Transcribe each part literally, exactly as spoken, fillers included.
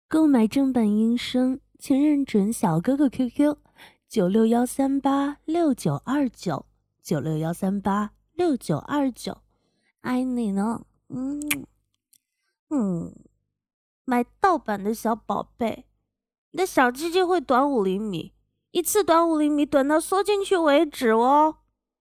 购买正版音声，请认准小哥哥 Q Q 九六幺三八六九二九九六幺三八六九二九，爱你呢，嗯嗯，买盗版的小宝贝，你的小鸡鸡会短五厘米，一次短五厘米，短到缩进去为止哦。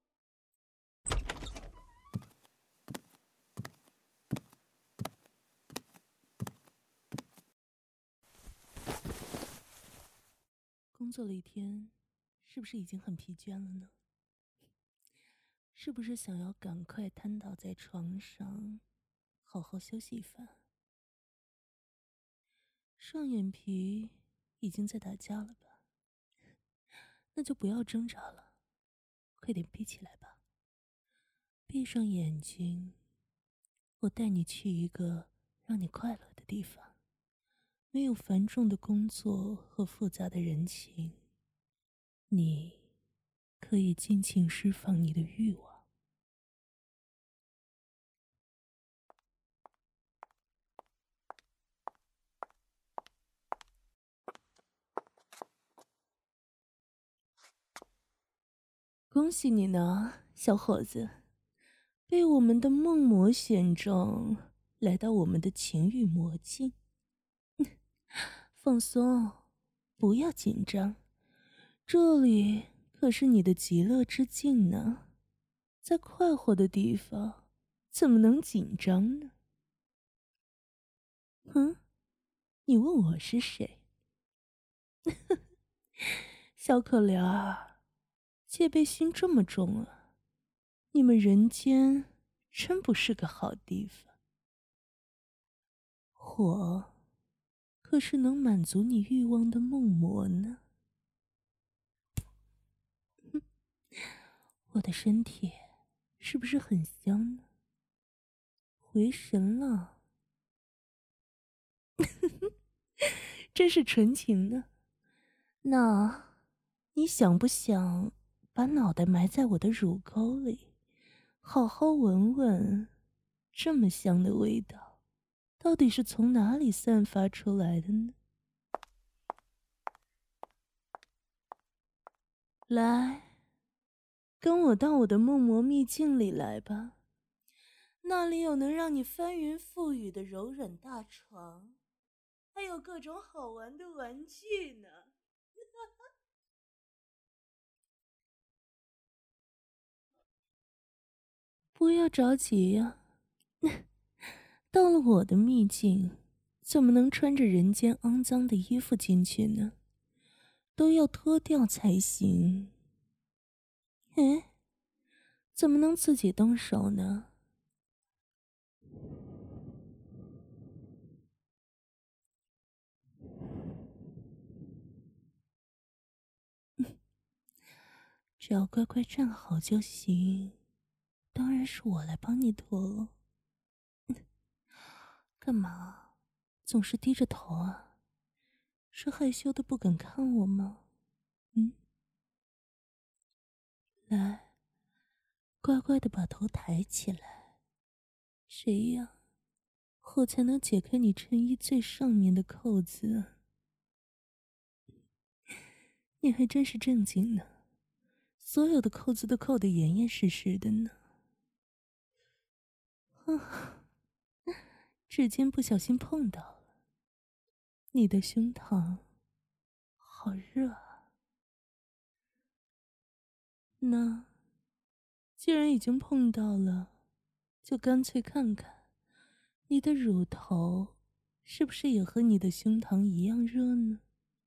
工作了一天，是不是已经很疲倦了呢？是不是想要赶快瘫倒在床上，好好休息一番？双眼皮已经在打架了吧？那就不要挣扎了，快点闭起来吧。闭上眼睛，我带你去一个让你快乐的地方，没有繁重的工作和复杂的人情，你可以尽情释放你的欲望。恭喜你呢，小伙子，被我们的梦魔选中，来到我们的情欲魔境。放松，不要紧张，这里可是你的极乐之境呢。在快活的地方，怎么能紧张呢？嗯，你问我是谁？小可怜儿，戒备心这么重啊！你们人间真不是个好地方。我可是能满足你欲望的梦魔呢。我的身体是不是很香呢？回神了，真是纯情呢。那，你想不想把脑袋埋在我的乳沟里，好好闻闻，这么香的味道，到底是从哪里散发出来的呢？来，跟我到我的梦魔秘境里来吧，那里有能让你翻云覆雨的柔软大床，还有各种好玩的玩具呢。不要着急呀、到了我的秘境，怎么能穿着人间肮脏的衣服进去呢？都要脱掉才行。哎，怎么能自己动手呢？只要乖乖站好就行。当然是我来帮你脱了。干嘛？总是低着头啊？是害羞的不敢看我吗？嗯，来，乖乖的把头抬起来。谁呀？我才能解开你衬衣最上面的扣子啊。你还真是正经呢，所有的扣子都扣得严严实实的呢。啊，指尖不小心碰到了，你的胸膛好热啊。那既然已经碰到了，就干脆看看你的乳头是不是也和你的胸膛一样热呢？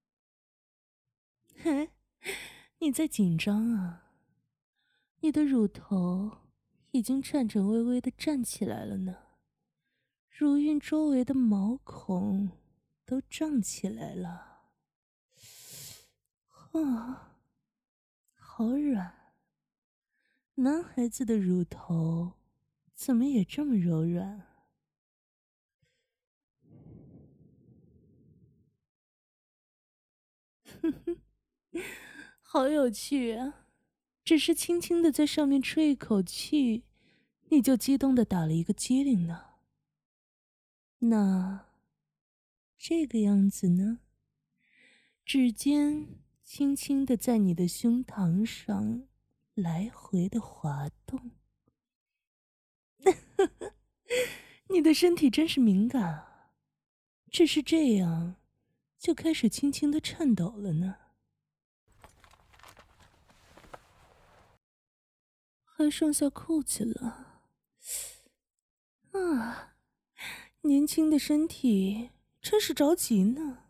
嘿，你在紧张啊？你的乳头已经颤颤巍巍地站起来了呢，乳晕周围的毛孔都胀起来了。啊，好软！男孩子的乳头怎么也这么柔软？哼哼，好有趣啊！只是轻轻地在上面吹一口气，你就激动地打了一个激灵呢。那， 这个样子呢，指尖轻轻地在你的胸膛上来回的滑动。你的身体真是敏感啊，只是这样就开始轻轻地颤抖了呢。还剩下裤子了。啊，年轻的身体真是着急呢。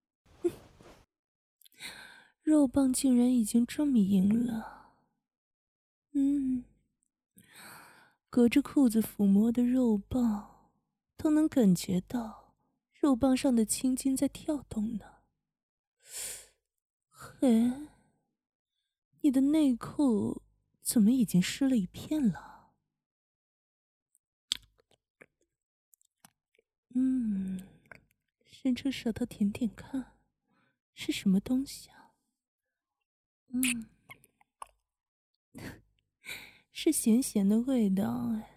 肉棒竟然已经这么硬了。嗯，隔着裤子抚摸的肉棒都能感觉到肉棒上的青筋在跳动呢。嘿，你的内裤怎么已经湿了一片了？嗯，伸出舌头舔舔看，是什么东西啊？嗯，是咸咸的味道哎。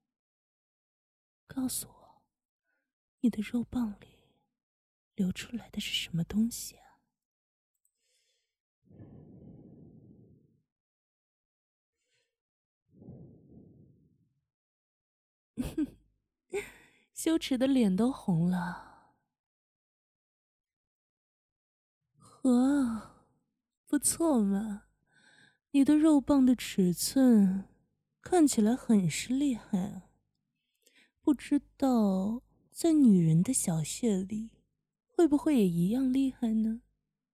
告诉我，你的肉棒里流出来的是什么东西啊？羞耻的脸都红了。呵，不错嘛，你的肉棒的尺寸看起来很是厉害啊。不知道在女人的小穴里，会不会也一样厉害呢？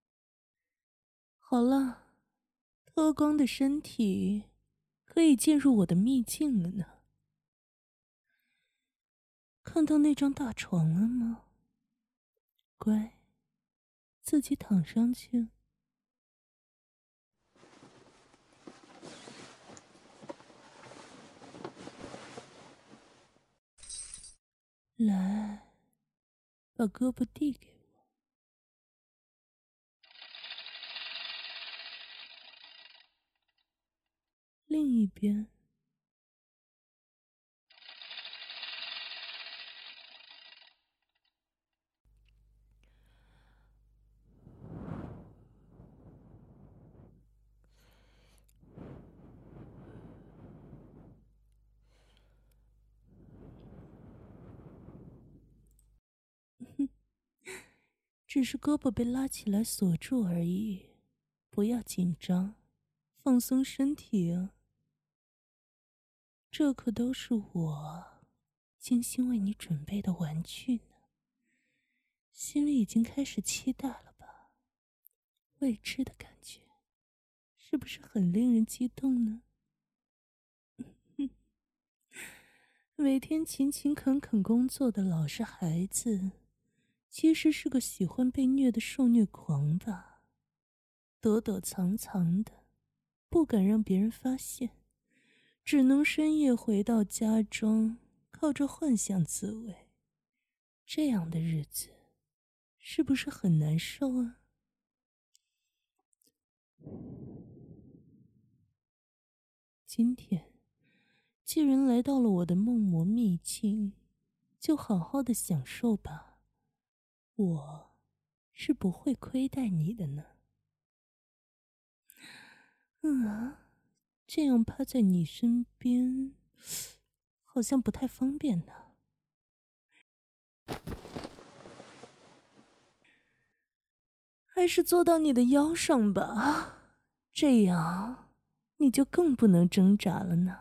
好了，脱光的身体可以进入我的秘境了呢。看到那张大床了吗？乖，自己躺上去。来，把胳膊递给我。另一边。只是胳膊被拉起来锁住而已，不要紧张，放松身体啊。这可都是我精心为你准备的玩具呢，心里已经开始期待了吧？未知的感觉，是不是很令人激动呢？每天勤勤恳恳工作的老实孩子，其实是个喜欢被虐的受虐狂吧？躲躲藏藏的，不敢让别人发现，只能深夜回到家中，靠着幻想自慰。这样的日子，是不是很难受啊？今天，既然来到了我的梦魔秘境，就好好的享受吧。我是不会亏待你的呢。嗯，这样趴在你身边，好像不太方便呢。还是坐到你的腰上吧，这样你就更不能挣扎了呢。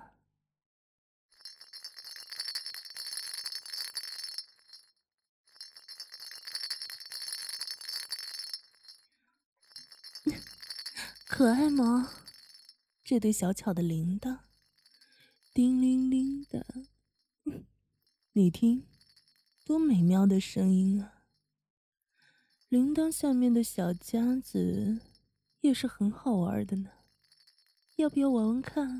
可爱吗？这对小巧的铃铛，叮铃铃的，你听，多美妙的声音啊！铃铛下面的小夹子也是很好玩的呢，要不要玩玩看？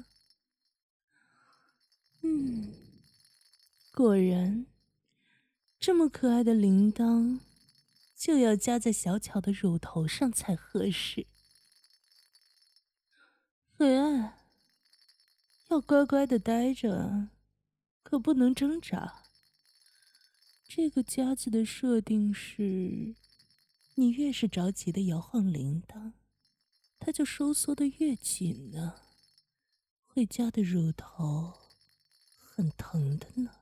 嗯，果然，这么可爱的铃铛就要夹在小巧的乳头上才合适。哎，要乖乖的待着，可不能挣扎。 这个夹子的设定是，你越是着急的摇晃铃铛，它就收缩的越紧呢，会夹的乳头很疼的呢。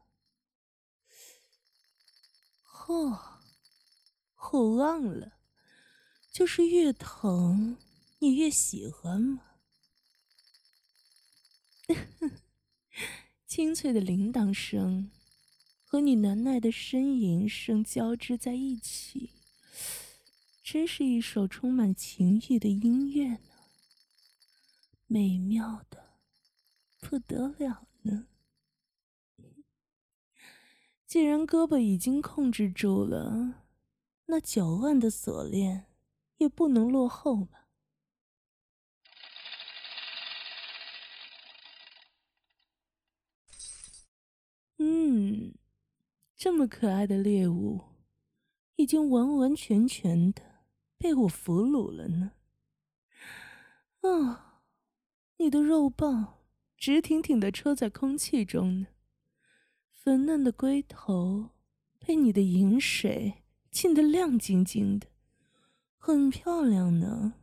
哦，我忘了，就是越疼你越喜欢嘛。清脆的铃铛声和你难耐的呻吟声交织在一起，真是一首充满情意的音乐呢，美妙的不得了呢。既然胳膊已经控制住了，那脚腕的锁链也不能落后嘛。嗯，这么可爱的猎物，已经完完全全的被我俘虏了呢。啊，你的肉棒直挺挺的抽在空气中呢，粉嫩的龟头被你的饮水浸得亮晶晶的，很漂亮呢。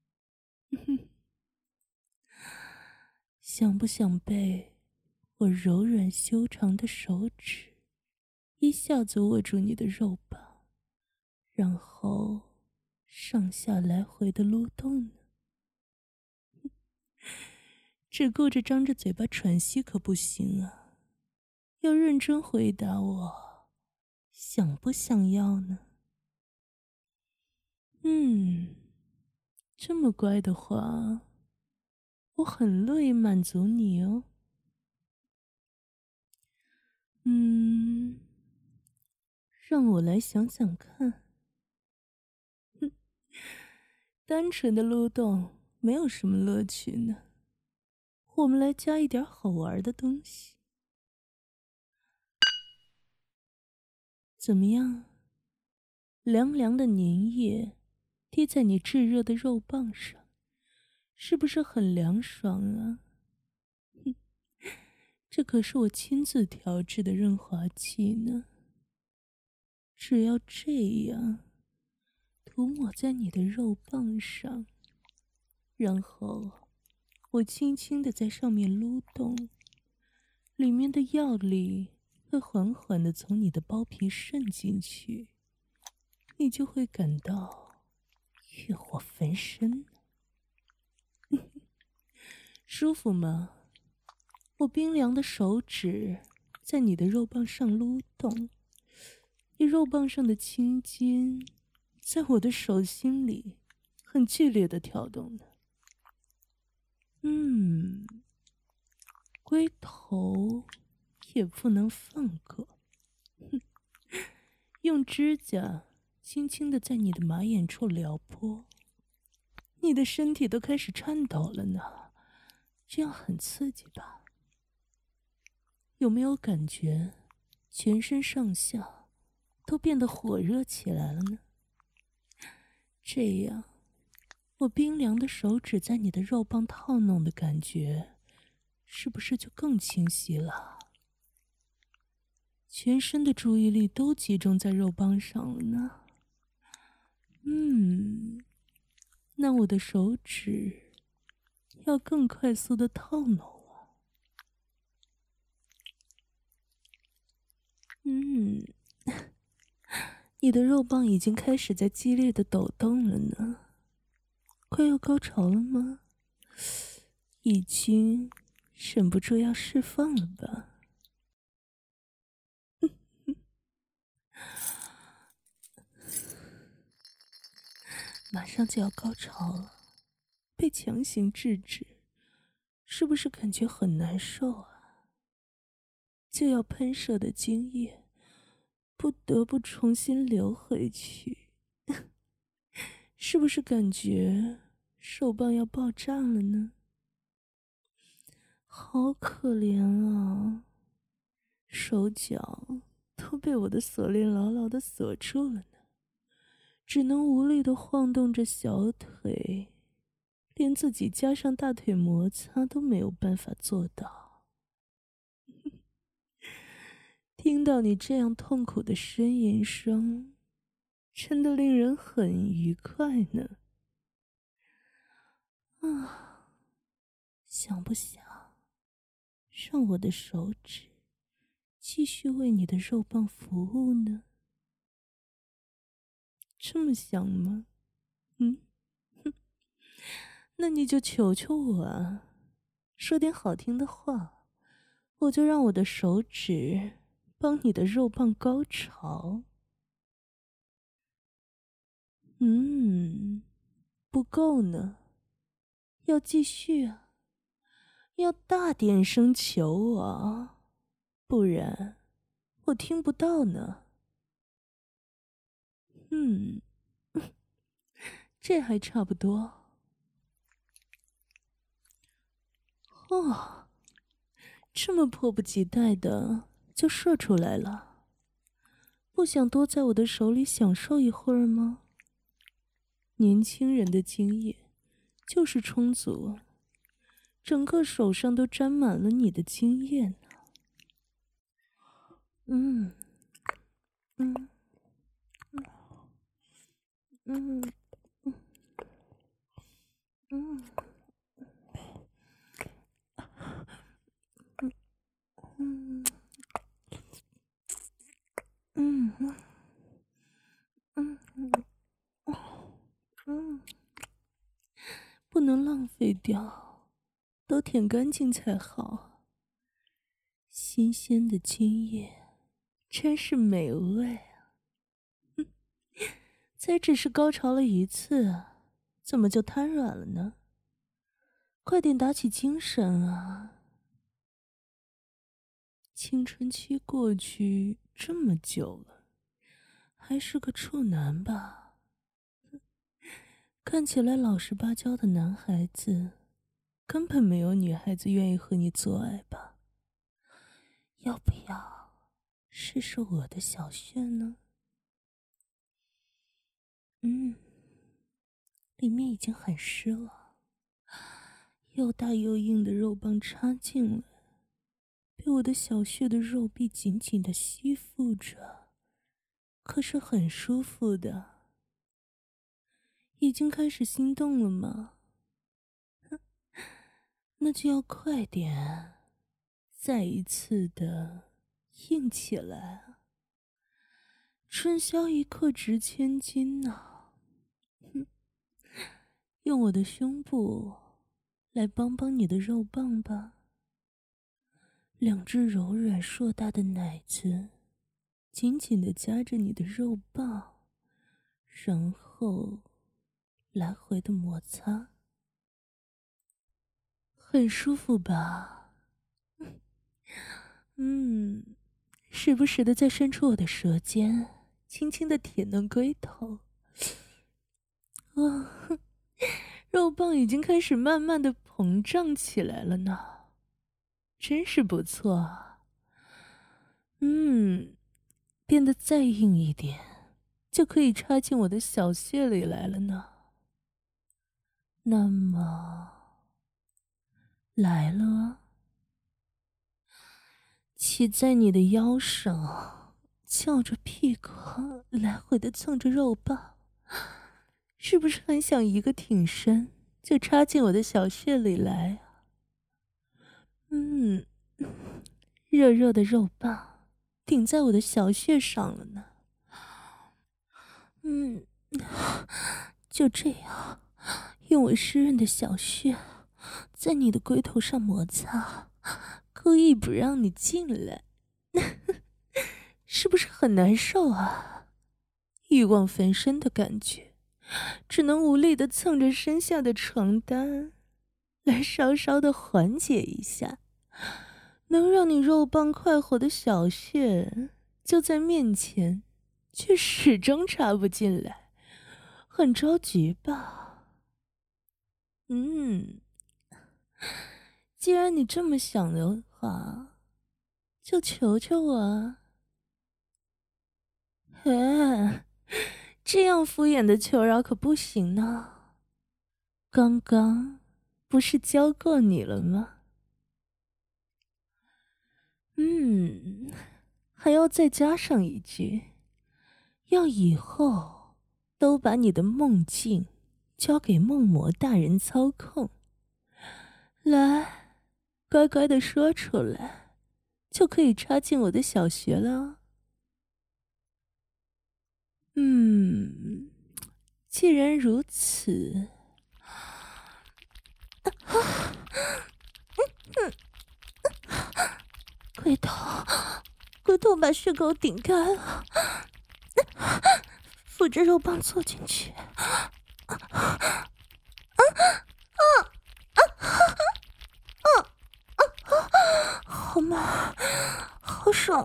想不想被我柔软修长的手指一下子握住你的肉棒，然后上下来回的撸动呢？只顾着张着嘴巴喘息可不行啊，要认真回答我，想不想要呢？嗯，这么乖的话，我很乐意满足你哦。嗯，让我来想想看。哼，单纯的撸动没有什么乐趣呢。我们来加一点好玩的东西，怎么样？凉凉的粘液滴在你炙热的肉棒上，是不是很凉爽啊？哼，这可是我亲自调制的润滑剂呢。只要这样涂抹在你的肉棒上，然后我轻轻地在上面撸动，里面的药力会缓缓地从你的包皮渗进去，你就会感到欲火焚身。舒服吗？我冰凉的手指在你的肉棒上撸动，你肉棒上的青筋在我的手心里很剧烈的跳动呢。嗯，龟头也不能放过。哼，用指甲轻轻地在你的马眼处撩拨，你的身体都开始颤抖了呢，这样很刺激吧？有没有感觉全身上下都变得火热起来了呢？这样，我冰凉的手指在你的肉棒套弄的感觉，是不是就更清晰了？全身的注意力都集中在肉棒上了呢。嗯，那我的手指要更快速的套弄了。嗯，你的肉棒已经开始在激烈的抖动了呢。快要高潮了吗？已经忍不住要释放了吧？马上就要高潮了，被强行制止，是不是感觉很难受啊？就要喷射的精液不得不重新流回去，是不是感觉手棒要爆炸了呢？好可怜啊，手脚都被我的锁链牢牢地锁住了呢，只能无力地晃动着小腿，连自己加上大腿摩擦都没有办法做到。 听到你这样痛苦的呻吟声，真的令人很愉快呢。啊，想不想让我的手指继续为你的肉棒服务呢？这么想吗？嗯，哼，那你就求求我啊，说点好听的话，我就让我的手指帮你的肉棒高潮。嗯，不够呢，要继续啊，要大点声求我，不然我听不到呢。嗯，这还差不多。哦，这么迫不及待的就射出来了，不想多在我的手里享受一会儿吗？年轻人的经验就是充足，整个手上都沾满了你的经验呢。嗯嗯嗯嗯嗯嗯嗯嗯嗯嗯，不能浪费掉，都舔干净才好。新鲜的精液真是美味啊！才只是高潮了一次，怎么就瘫软了呢？快点打起精神啊！青春期过去这么久了，还是个处男吧？看起来老实巴交的男孩子，根本没有女孩子愿意和你做爱吧？要不要试试我的小穴呢？嗯，里面已经很湿了，又大又硬的肉棒插进来，被我的小穴的肉壁紧紧地吸附着，可是很舒服的。已经开始心动了吗？那就要快点，再一次的硬起来啊！春宵一刻值千金呐、哼，用我的胸部来帮帮你的肉棒吧。两只柔软硕大的奶子紧紧地夹着你的肉棒，然后来回的摩擦，很舒服吧？嗯，时不时的再伸出我的舌尖，轻轻的舔弄龟头。哇，肉棒已经开始慢慢的膨胀起来了呢，真是不错啊。嗯，变得再硬一点，就可以插进我的小穴里来了呢。那么，来了啊，骑在你的腰上，翘着屁股，来回的蹭着肉棒，是不是很想一个挺身就插进我的小穴里来啊？嗯，热热的肉棒顶在我的小穴上了呢。嗯，就这样，用我湿润的小穴在你的龟头上摩擦，故意不让你进来，是不是很难受啊？欲望焚身的感觉，只能无力的蹭着身下的床单，来稍稍的缓解一下。能让你肉棒快活的小穴就在面前，却始终插不进来，很着急吧？嗯，既然你这么想的话，就求求我啊！哎，这样敷衍的求饶可不行呢。刚刚不是教过你了吗？嗯， 还要再加上一句，要以后都把你的梦境交给梦魔大人操控。来，乖乖的说出来，就可以插进我的小学了。嗯，既然如此，龟头，龟头把血口顶开了，扶着肉棒坐进去。啊啊啊啊啊！好麻，好爽！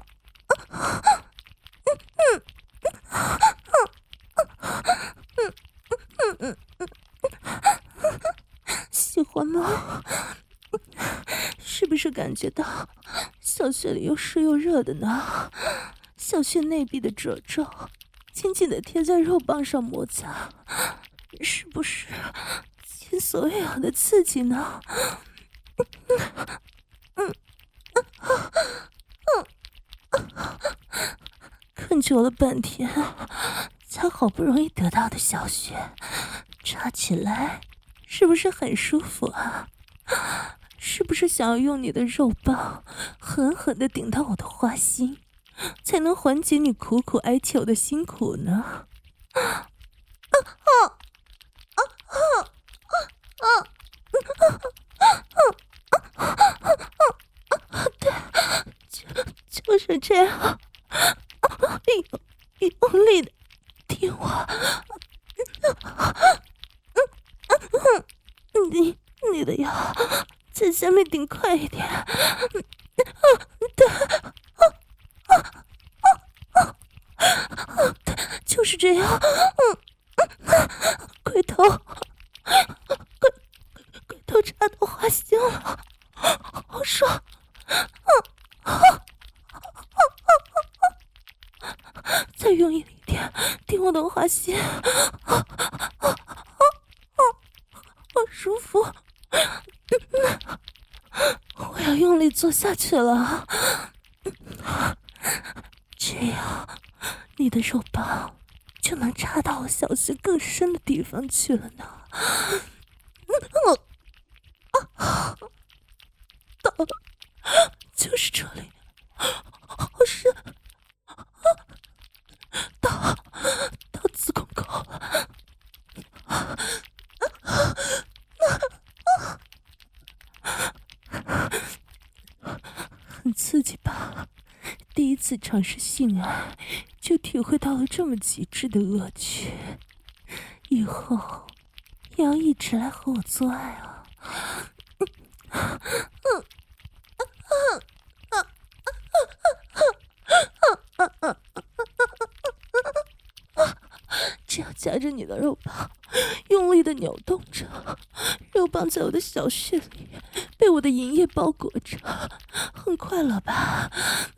喜欢吗？是不是感觉到小穴里又湿又热的呢？小穴内壁的褶皱紧紧地贴在肉棒上摩擦，是不是前所未有的刺激呢？嗯，困久了半天，才好不容易得到的小穴，插起来是不是很舒服啊？是不是想要用你的肉棒狠狠地顶到我的花心，才能缓解你苦苦哀求的辛苦呢？啊啊啊啊啊！对，就就是这样，用用力的顶我。你你的腰在下面顶快一点。对，对，就是这样。龟头，龟龟头插到花心了，好爽！再用力一点，顶我的花心。好舒服，我要用力做下去了，这样你的肉棒就能插到我小穴更深的地方去了呢。到了，就是这里，好深，到到子宫口了。很刺激吧？第一次尝试性爱，就体会到了这么极致的乐趣。以后也要一直来和我做爱啊！这样夹着你的肉棒，用力的扭动着，肉棒在我的小穴里被我的银液包裹着，很快乐吧？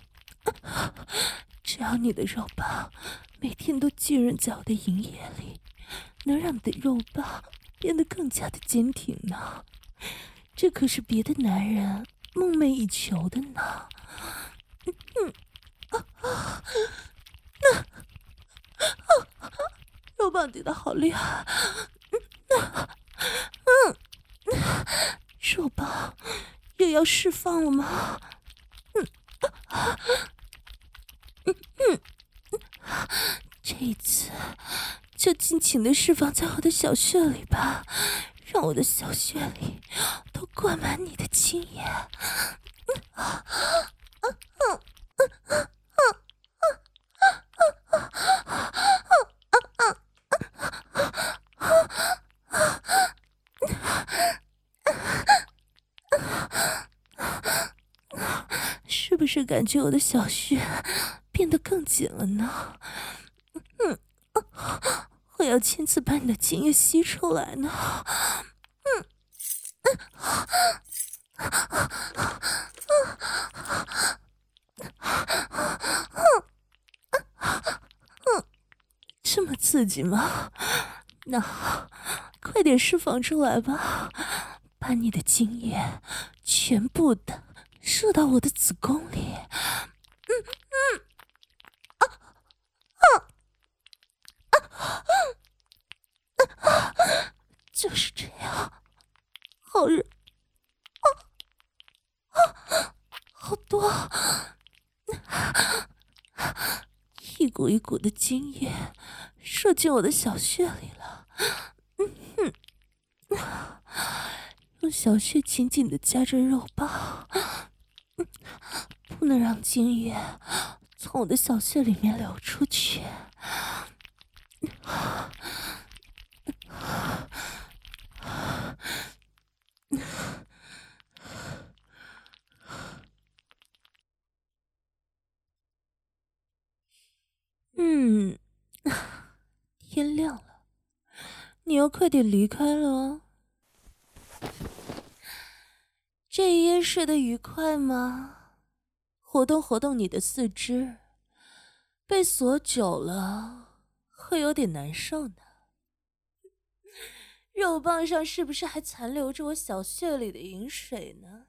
只要你的肉棒每天都浸润在我的银液里，能让你的肉棒变得更加的坚挺呢。这可是别的男人梦寐以求的呢。嗯嗯啊啊那啊肉棒顶得好厉害！嗯嗯，肉棒又要释放了吗？嗯啊嗯嗯，这一次就尽情的释放在我的小穴里吧，让我的小穴里都灌满你的精液。嗯啊啊啊啊是不是感觉我的小穴变得更紧了呢？嗯，我要亲自把你的精液吸出来呢。嗯，这么刺激吗？那快点释放出来吧，把你的精液全部的射到我的子宫里。嗯嗯股一股的精液射进我的小穴里了。嗯哼，用小穴紧紧的夹着肉棒，不能让精液从我的小穴里面流出去。嗯，天亮了，你要快点离开了哦。这一夜睡得愉快吗？活动活动你的四肢，被锁久了会有点难受呢。肉棒上是不是还残留着我小穴里的饮水呢？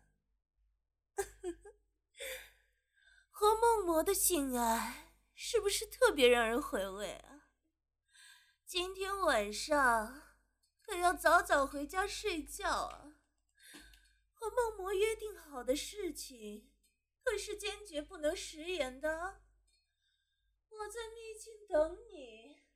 和梦魔的性爱是不是特别让人回味啊？今天晚上可要早早回家睡觉啊！和梦魔约定好的事情可是坚决不能食言的。我在秘境等你。